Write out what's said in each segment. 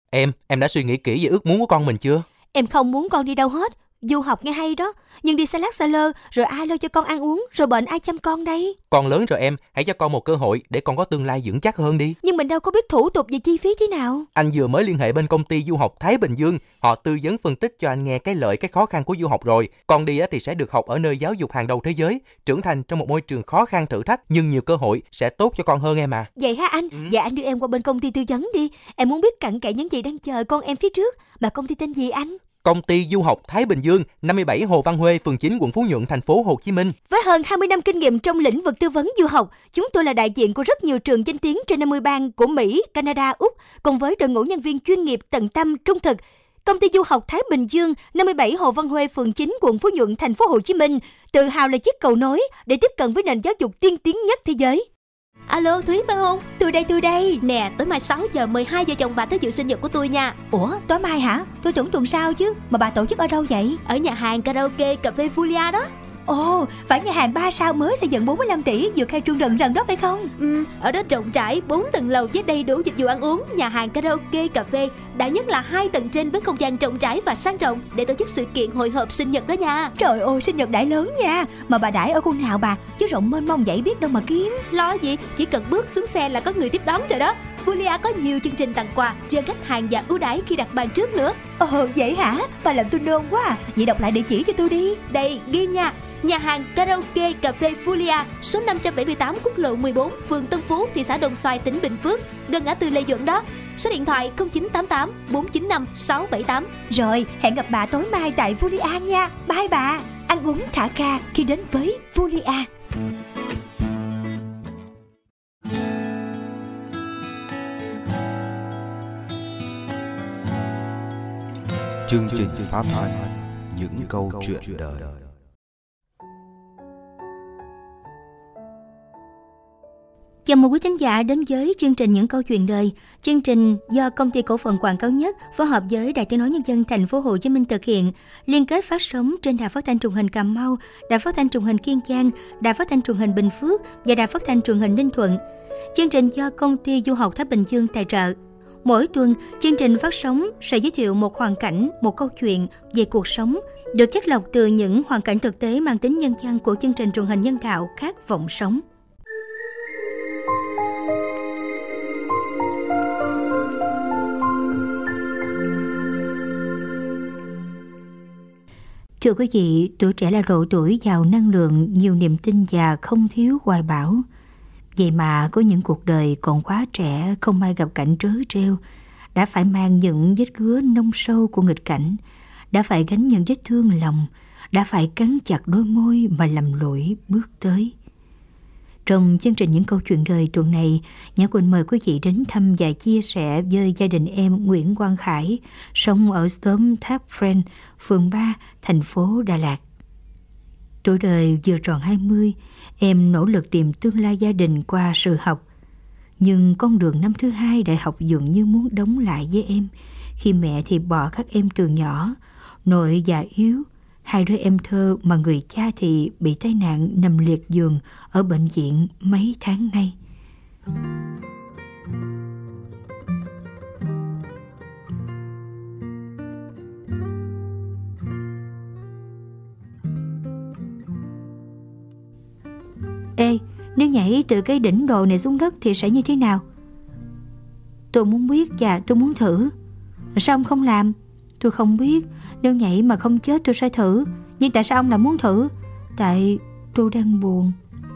Em đã suy nghĩ kỹ về ước muốn của con mình chưa? Em không muốn con đi đâu hết. Du học nghe hay đó, nhưng đi xa lắc xa lơ, rồi ai lo cho con ăn uống, rồi bệnh ai chăm con đây? Con lớn rồi em, hãy cho con một cơ hội để con có tương lai vững chắc hơn đi. Nhưng mình đâu có biết thủ tục và chi phí thế nào. Anh vừa mới liên hệ bên công ty du học Thái Bình Dương, họ tư vấn phân tích cho anh nghe cái lợi cái khó khăn của du học rồi. Con đi thì sẽ được học ở nơi giáo dục hàng đầu thế giới, trưởng thành trong một môi trường khó khăn thử thách nhưng nhiều cơ hội sẽ tốt cho con hơn em à. Vậy hả anh? Dạ anh đưa em qua bên công ty tư vấn đi. Em muốn biết cặn kẽ những gì đang chờ con em phía trước. Mà công ty tên gì anh? Công ty du học Thái Bình Dương, 57 Hồ Văn Huê, phường 9, quận Phú Nhuận, thành phố Hồ Chí Minh. Với hơn 20 năm kinh nghiệm trong lĩnh vực tư vấn du học, chúng tôi là đại diện của rất nhiều trường danh tiếng trên 50 bang của Mỹ, Canada, Úc, cùng với đội ngũ nhân viên chuyên nghiệp, tận tâm, trung thực. Công ty du học Thái Bình Dương, 57 Hồ Văn Huê, phường 9, quận Phú Nhuận, thành phố Hồ Chí Minh, tự hào là chiếc cầu nối để tiếp cận với nền giáo dục tiên tiến nhất thế giới. Alo Thúy phải không? Tôi đây. Nè, tối mai 6 giờ mời hai vợ chồng bà tới dự sinh nhật của tôi nha. Ủa, tối mai hả? Tôi tưởng tuần sau chứ. Mà bà tổ chức ở đâu vậy? Ở nhà hàng karaoke cà phê Fulia đó. Ồ, phải nhà hàng 3 sao mới xây dựng 45 tỷ, vừa khai trương rần rần đó phải không? Ở đó rộng rãi 4 tầng lầu với đầy đủ dịch vụ ăn uống, nhà hàng karaoke cà phê, đã nhất là 2 tầng trên với không gian rộng rãi và sang trọng để tổ chức sự kiện hội họp sinh nhật đó nha. Trời ơi, sinh nhật đãi lớn nha. Mà bà đãi ở khu nào bà? Chứ rộng mênh mông vậy biết đâu mà kiếm. Lo gì, chỉ cần bước xuống xe là có người tiếp đón rồi đó. Fulia có nhiều chương trình tặng quà cho khách hàng và ưu đãi khi đặt bàn trước nữa. Vậy hả? Bà làm tôi nôn quá à. Vậy đọc lại địa chỉ cho tôi đi. Đây, ghi nha. Nhà hàng karaoke cà phê Fulia, số 578 quốc lộ 14, phường Tân Phú, thị xã Đồng Xoài, tỉnh Bình Phước, gần ngã tư Lê Duẩn đó. Số điện thoại 0988 495 678. Rồi, hẹn gặp bà tối mai tại Fulia nha. Bye bà. Ăn uống thả ga khi đến với Fulia. Chương trình phát thanh những câu chuyện đời. Chào mừng quý thính giả đến với chương trình Những câu chuyện đời. Chương trình do Công ty Cổ phần Quảng cáo Nhất phối hợp với Đài Tiếng nói Nhân dân thành phố Hồ Chí Minh thực hiện, liên kết phát sóng trên Đài Phát thanh Truyền hình Cà Mau, Đài Phát thanh Truyền hình Kiên Giang, Đài Phát thanh Truyền hình Bình Phước và Đài Phát thanh Truyền hình Ninh Thuận. Chương trình do Công ty Du học Thái Bình Dương tài trợ. Mỗi tuần, chương trình phát sóng sẽ giới thiệu một hoàn cảnh, một câu chuyện về cuộc sống, được chất lọc từ những hoàn cảnh thực tế mang tính nhân văn của chương trình truyền hình nhân đạo Khát vọng sống. Thưa quý vị, tuổi trẻ là độ tuổi giàu năng lượng, nhiều niềm tin và không thiếu hoài bão. Vậy mà có những cuộc đời còn quá trẻ, không may gặp cảnh trớ trêu, đã phải mang những vết cứa nông sâu của nghịch cảnh, đã phải gánh những vết thương lòng, đã phải cắn chặt đôi môi mà lầm lũi bước tới. Trong chương trình Những câu chuyện đời tuần này, Nhã Quỳnh mời quý vị đến thăm và chia sẻ với gia đình em Nguyễn Quang Khải, sống ở xóm Tháp Friend, phường 3, thành phố Đà Lạt. Tuổi đời vừa tròn 20, em nỗ lực tìm tương lai gia đình qua sự học. Nhưng con đường năm thứ 2 đại học dường như muốn đóng lại với em, khi mẹ thì bỏ các em từ nhỏ, nội già yếu, 2 đứa em thơ mà người cha thì bị tai nạn nằm liệt giường ở bệnh viện mấy tháng nay. Ê, nếu nhảy từ cái đỉnh đồi này xuống đất thì sẽ như thế nào? Tôi muốn biết và tôi muốn thử. Sao ông không làm? Tôi không biết. Nếu nhảy mà không chết tôi sẽ thử. Nhưng tại sao ông lại muốn thử? Tại tôi đang buồn.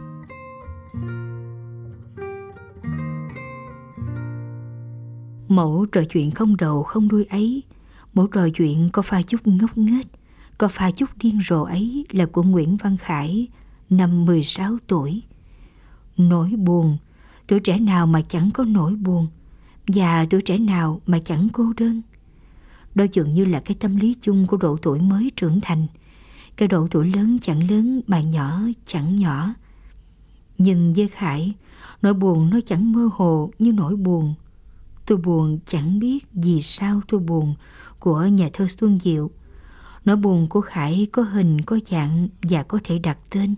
Mẫu trò chuyện không đầu không đuôi ấy, mẫu trò chuyện có pha chút ngốc nghếch, có pha chút điên rồ ấy là của Nguyễn Văn Khải, năm 16 tuổi. Nỗi buồn, tuổi trẻ nào mà chẳng có nỗi buồn, và tuổi trẻ nào mà chẳng cô đơn. Đó dường như là cái tâm lý chung của độ tuổi mới trưởng thành, cái độ tuổi lớn chẳng lớn mà nhỏ chẳng nhỏ. Nhưng với Khải, nỗi buồn nó chẳng mơ hồ như nỗi buồn "Tôi buồn chẳng biết vì sao tôi buồn" của nhà thơ Xuân Diệu. Nỗi buồn của Khải có hình, có dạng và có thể đặt tên.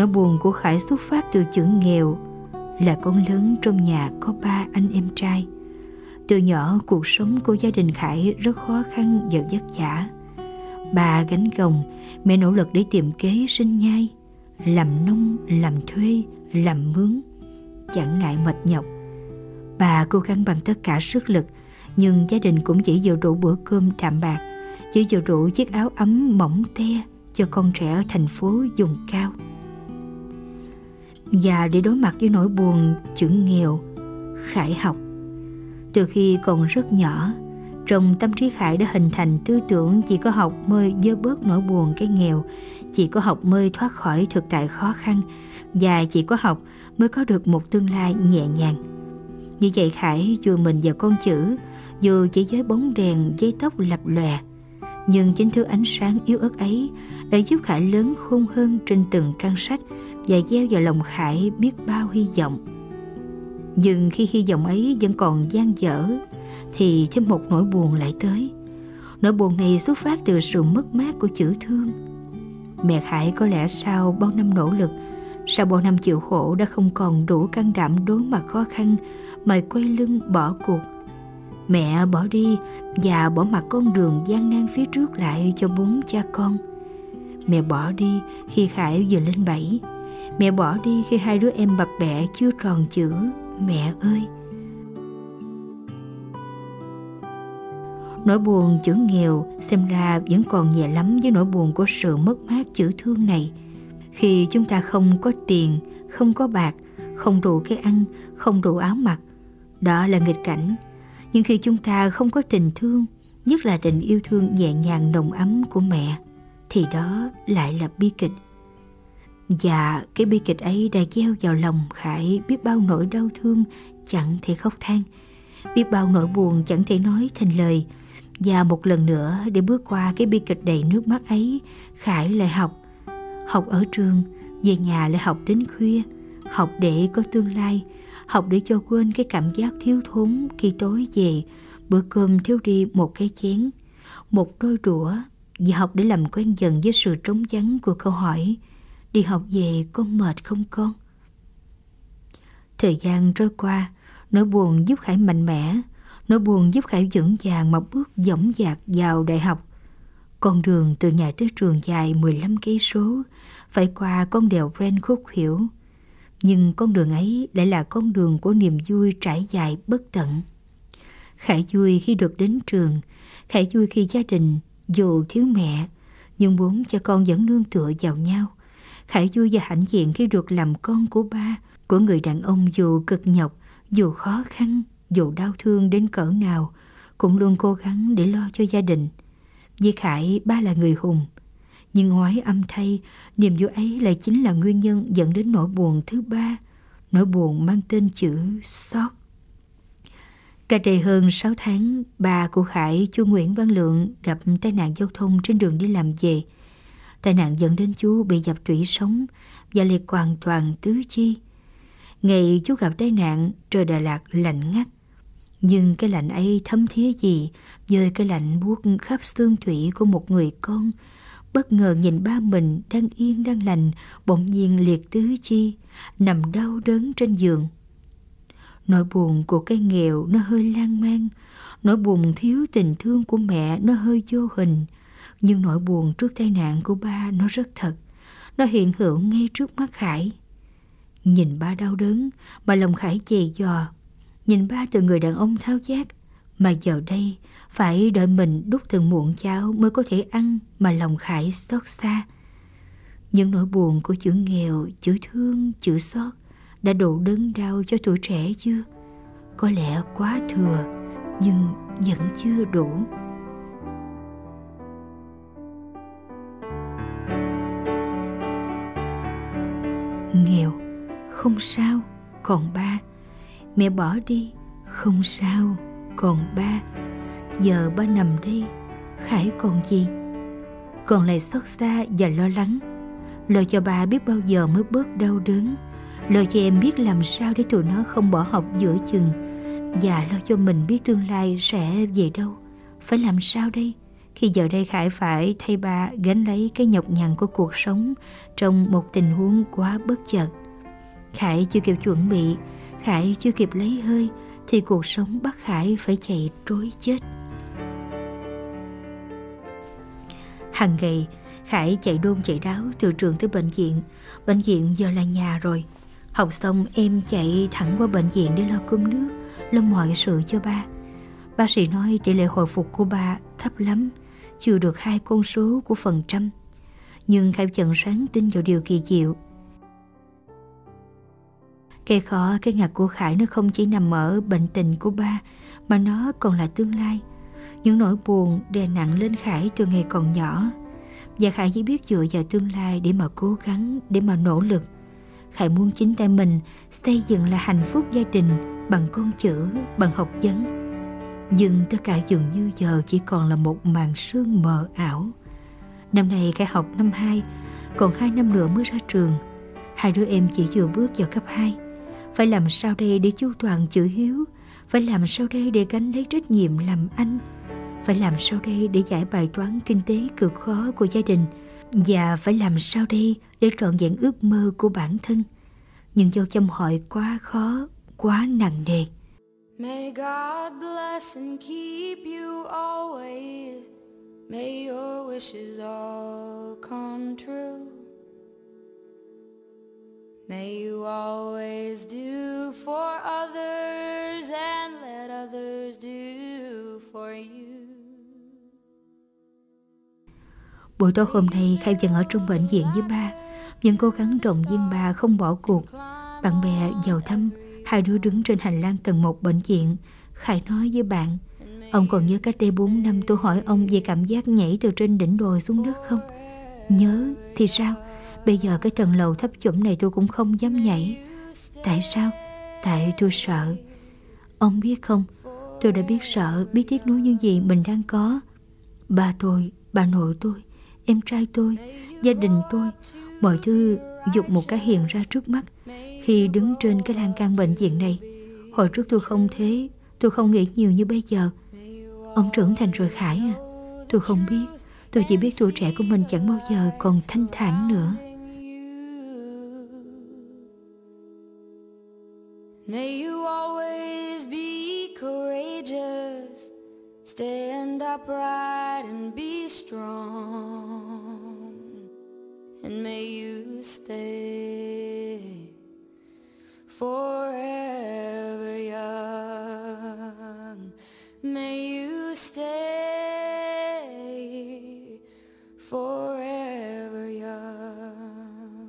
Nỗi buồn của Khải xuất phát từ chữ nghèo. Là con lớn trong nhà có 3 anh em trai. Từ nhỏ cuộc sống của gia đình Khải rất khó khăn và vất vả. Bà gánh gồng, mẹ nỗ lực để tìm kế sinh nhai, làm nông, làm thuê, làm mướn, chẳng ngại mệt nhọc. Bà cố gắng bằng tất cả sức lực, nhưng gia đình cũng chỉ vừa đủ bữa cơm đạm bạc, chỉ vừa đủ chiếc áo ấm mỏng te cho con trẻ ở thành phố vùng cao. Và để đối mặt với nỗi buồn chữ nghèo, Khải học. Từ khi còn rất nhỏ, trong tâm trí Khải đã hình thành tư tưởng chỉ có học mới vơi bớt nỗi buồn cái nghèo, chỉ có học mới thoát khỏi thực tại khó khăn, và chỉ có học mới có được một tương lai nhẹ nhàng. Như vậy Khải vừa mình vào con chữ, dù chỉ với bóng đèn dây tóc lập lòe, nhưng chính thứ ánh sáng yếu ớt ấy đã giúp Khải lớn khôn hơn trên từng trang sách và gieo vào lòng Khải biết bao hy vọng. Nhưng khi hy vọng ấy vẫn còn dang dở thì thêm một nỗi buồn lại tới. Nỗi buồn này xuất phát từ sự mất mát của chữ thương. Mẹ Khải có lẽ sau bao năm nỗ lực, sau bao năm chịu khổ đã không còn đủ can đảm đối mặt khó khăn mà quay lưng bỏ cuộc. Mẹ bỏ đi và bỏ mặc con đường gian nan phía trước lại cho 4 cha con. Mẹ bỏ đi khi Khải vừa lên 7. Mẹ bỏ đi khi 2 đứa em bập bẹ chưa tròn chữ mẹ ơi. Nỗi buồn chữ nghèo xem ra vẫn còn nhẹ lắm với nỗi buồn của sự mất mát chữ thương này. Khi chúng ta không có tiền, không có bạc, không đủ cái ăn, không đủ áo mặc, đó là nghịch cảnh. Nhưng khi chúng ta không có tình thương, nhất là tình yêu thương nhẹ nhàng nồng ấm của mẹ, thì đó lại là bi kịch. Và cái bi kịch ấy đã gieo vào lòng Khải biết bao nỗi đau thương chẳng thể khóc than, biết bao nỗi buồn chẳng thể nói thành lời. Và một lần nữa để bước qua cái bi kịch đầy nước mắt ấy, Khải lại học. Học ở trường, về nhà lại học đến khuya, học để có tương lai, học để cho quên cái cảm giác thiếu thốn khi tối về, bữa cơm thiếu đi một cái chén, một đôi đũa, và học để làm quen dần với sự trống vắng của câu hỏi: đi học về con mệt không con? Thời gian trôi qua, nỗi buồn giúp Khải mạnh mẽ, nỗi buồn giúp Khải vững vàng mà bước dõng dạc vào đại học. Con đường từ nhà tới trường dài 15 cây số, phải qua con đèo Ren khúc khuỷu. Nhưng con đường ấy lại là con đường của niềm vui trải dài bất tận. Khải vui khi được đến trường, Khải vui khi gia đình dù thiếu mẹ, nhưng 4 cha con vẫn nương tựa vào nhau. Khải vui và hãnh diện khi được làm con của ba, của người đàn ông dù cực nhọc, dù khó khăn, dù đau thương đến cỡ nào, cũng luôn cố gắng để lo cho gia đình. Với Khải, ba là người hùng. Nhưng oái âm thay, niềm vui ấy lại chính là nguyên nhân dẫn đến nỗi buồn thứ 3, nỗi buồn mang tên chữ xót. Cách đây hơn 6 tháng, ba của Khải, chú Nguyễn Văn Lượng, gặp tai nạn giao thông trên đường đi làm về. Tai nạn dẫn đến chú bị dập tủy sống và liệt hoàn toàn tứ chi. Ngày chú gặp tai nạn, trời Đà Lạt lạnh ngắt. Nhưng cái lạnh ấy thấm thía gì với cái lạnh buốt khắp xương thủy của một người con. Bất ngờ nhìn ba mình đang yên đang lành, bỗng nhiên liệt tứ chi, nằm đau đớn trên giường. Nỗi buồn của cái nghèo nó hơi lan man, nỗi buồn thiếu tình thương của mẹ nó hơi vô hình. Nhưng nỗi buồn trước tai nạn của ba nó rất thật, nó hiện hữu ngay trước mắt Khải. Nhìn ba đau đớn mà lòng Khải chề dò. Nhìn ba từ người đàn ông tháo vát mà giờ đây phải đợi mình đút từng muỗng cháo mới có thể ăn mà lòng Khải xót xa. Những nỗi buồn của chữ nghèo, chữ thương, chữ xót đã đủ đớn đau cho tuổi trẻ chưa? Có lẽ quá thừa, nhưng vẫn chưa đủ. Nghèo, không sao, còn ba. Mẹ bỏ đi, không sao, còn ba. Giờ ba nằm đây, Khải còn gì? Còn lại xót xa và lo lắng. Lo cho ba biết bao giờ mới bớt đau đớn. Lo cho em biết làm sao để tụi nó không bỏ học giữa chừng. Và lo cho mình biết tương lai sẽ về đâu. Phải làm sao đây? khi giờ đây Khải phải thay ba gánh lấy cái nhọc nhằn của cuộc sống trong một tình huống quá bất chợt. Khải chưa kịp chuẩn bị, Khải chưa kịp lấy hơi thì cuộc sống bắt Khải phải chạy trối chết. Hàng ngày Khải chạy đôn chạy đáo từ trường tới bệnh viện. Bệnh viện giờ là nhà rồi. Học xong em chạy thẳng qua bệnh viện để lo cơm nước, lo mọi sự cho ba. Bác sĩ nói tỷ lệ hồi phục của ba thấp lắm, chưa được 2 con số của phần trăm. Nhưng Khải vẫn ráng tin vào điều kỳ diệu. Cái khó, cái ngặt của Khải nó không chỉ nằm ở bệnh tình của ba, mà nó còn là tương lai. Những nỗi buồn đè nặng lên Khải từ ngày còn nhỏ. Và Khải chỉ biết dựa vào tương lai để mà cố gắng, để mà nỗ lực. Khải muốn chính tay mình xây dựng là hạnh phúc gia đình bằng con chữ, bằng học vấn. Nhưng tất cả dường như giờ chỉ còn là một màn sương mờ ảo. Năm nay Khải học năm 2, còn 2 năm nữa mới ra trường. 2 đứa em chỉ vừa bước vào cấp 2. Phải làm sao đây để chu toàn chữ hiếu? Phải làm sao đây để gánh lấy trách nhiệm làm anh? Phải làm sao đây để giải bài toán kinh tế cực khó của gia đình? Và phải làm sao đây để trọn vẹn ước mơ của bản thân? Những dấu chấm hỏi quá khó, quá nặng nề. May God bless and keep you always. May your wishes all come true. May you always do for others and let others do for you. Buổi tối hôm nay Khải vẫn ở trong bệnh viện với ba, vẫn cố gắng động viên ba không bỏ cuộc. Bạn bè vào thăm, 2 đứa đứng trên hành lang tầng 1 bệnh viện. Khải nói với bạn: ông còn nhớ cách đây 4 năm tôi hỏi ông về cảm giác nhảy từ trên đỉnh đồi xuống đất không? Nhớ thì sao? Bây giờ cái tầng lầu thấp chủng này tôi cũng không dám nhảy. Tại sao? Tại tôi sợ. Ông biết không, tôi đã biết sợ, biết tiếc nuối những gì mình đang có. Ba tôi, bà nội tôi, em trai tôi, gia đình tôi, mọi thứ dục một cái hiện ra trước mắt khi đứng trên cái lan can bệnh viện này. Hồi trước tôi không thế, tôi không nghĩ nhiều như bây giờ. Ông trưởng thành rồi Khải à. Tôi không biết, tôi chỉ biết tuổi trẻ của mình chẳng bao giờ còn thanh thản nữa. May you always be courageous, stand upright and be strong, and may you stay forever young. May you stay forever young.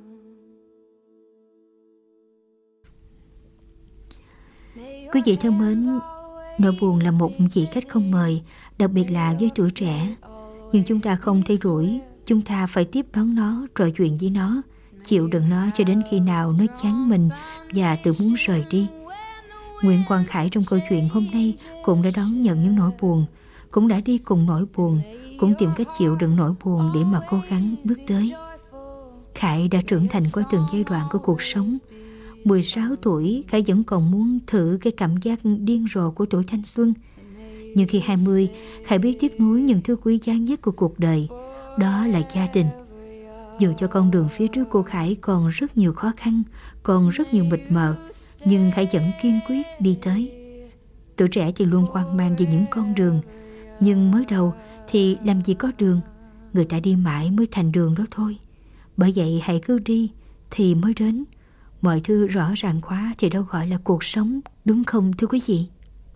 Quý vị thân mến, nỗi buồn là một vị khách không mời, đặc biệt là với tuổi trẻ. Nhưng chúng ta không theo đuổi, chúng ta phải tiếp đón nó, trò chuyện với nó, chịu đựng nó cho đến khi nào nó chán mình và tự muốn rời đi. Nguyễn Quang Khải trong câu chuyện hôm nay cũng đã đón nhận những nỗi buồn, cũng đã đi cùng nỗi buồn, cũng tìm cách chịu đựng nỗi buồn để mà cố gắng bước tới. Khải đã trưởng thành qua từng giai đoạn của cuộc sống. 16 tuổi, Khải vẫn còn muốn thử cái cảm giác điên rồ của tuổi thanh xuân. Nhưng khi 20, Khải biết tiếc nuối những thứ quý giá nhất của cuộc đời, đó là gia đình. Dù cho con đường phía trước của Khải còn rất nhiều khó khăn, còn rất nhiều mịt mờ, nhưng Khải vẫn kiên quyết đi tới. Tuổi trẻ thì luôn hoang mang về những con đường, nhưng mới đầu thì làm gì có đường, người ta đi mãi mới thành đường đó thôi. Bởi vậy hãy cứ đi thì mới đến. Mọi thứ rõ ràng quá thì đâu gọi là cuộc sống, đúng không thưa quý vị?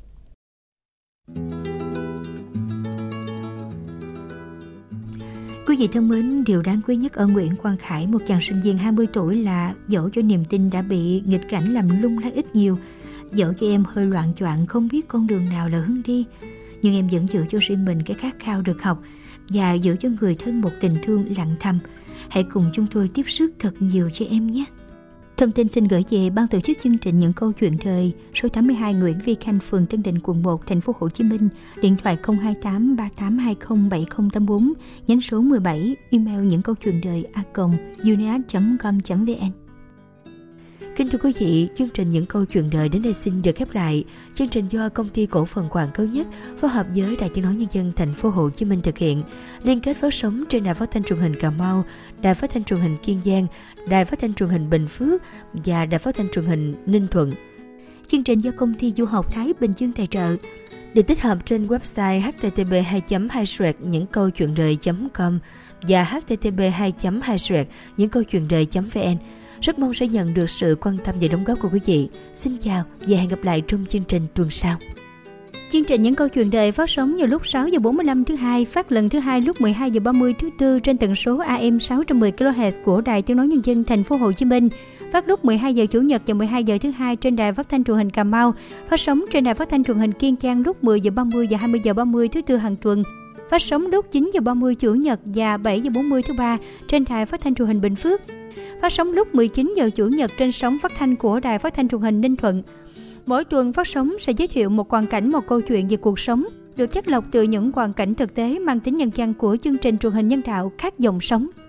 Quý vị thân mến, điều đáng quý nhất ở Nguyễn Quang Khải, một chàng sinh viên 20 tuổi là dẫu cho niềm tin đã bị nghịch cảnh làm lung lay ít nhiều, dẫu cho em hơi loạn choạng không biết con đường nào là hướng đi, nhưng em vẫn giữ cho riêng mình cái khát khao được học và giữ cho người thân một tình thương lặng thầm. Hãy cùng chúng tôi tiếp sức thật nhiều cho em nhé. Thông tin xin gửi về ban tổ chức chương trình Những Câu Chuyện Đời, số 82 Nguyễn Vi Khanh, phường Tân Định, quận 1, thành phố Hồ Chí Minh, điện thoại 028 3820 7084, nhánh số 17, email những câu chuyện đời @uniad.com.vn. Kính thưa quý vị, chương trình Những câu chuyện đời đến đây xin được khép lại. Chương trình do Công ty Cổ phần Quảng Cáo Nhất phối hợp với Đài Tiếng nói Nhân dân Thành phố Hồ Chí Minh thực hiện, liên kết phát sóng trên Đài Phát thanh Truyền hình Cà Mau, Đài Phát thanh Truyền hình Kiên Giang, Đài Phát thanh Truyền hình Bình Phước và Đài Phát thanh Truyền hình Ninh Thuận. Chương trình do Công ty Du học Thái Bình Dương tài trợ, được tích hợp trên website http://những-câu-chuyện-đời.com và http://những-câu-chuyện-đời.vn. Rất mong sẽ nhận được sự quan tâm và đóng góp của quý vị. Xin chào và hẹn gặp lại trong chương trình tuần sau. Chương trình Những câu chuyện đời phát sóng vào lúc 6 giờ 45 thứ hai, phát lần thứ hai lúc 12 giờ 30 thứ tư trên tần số AM 610 kHz của Đài Tiếng nói Nhân dân Thành phố Hồ Chí Minh. Phát lúc 12 giờ Chủ nhật và 12 giờ thứ hai trên Đài Phát thanh Truyền hình Cà Mau. Phát sóng trên Đài Phát thanh Truyền hình Kiên Giang lúc 10 giờ 30 và 20 giờ 30 thứ tư hàng tuần. Phát sóng lúc 9 giờ 30 Chủ nhật và 7 giờ 40 thứ ba trên Đài Phát thanh Truyền hình Bình Phước. Phát sóng lúc 19 giờ Chủ nhật trên sóng phát thanh của Đài Phát thanh Truyền hình Ninh Thuận. Mỗi tuần phát sóng sẽ giới thiệu một hoàn cảnh, một câu chuyện về cuộc sống, được chắt lọc từ những hoàn cảnh thực tế mang tính nhân văn của chương trình truyền hình nhân đạo Khát Dòng Sống.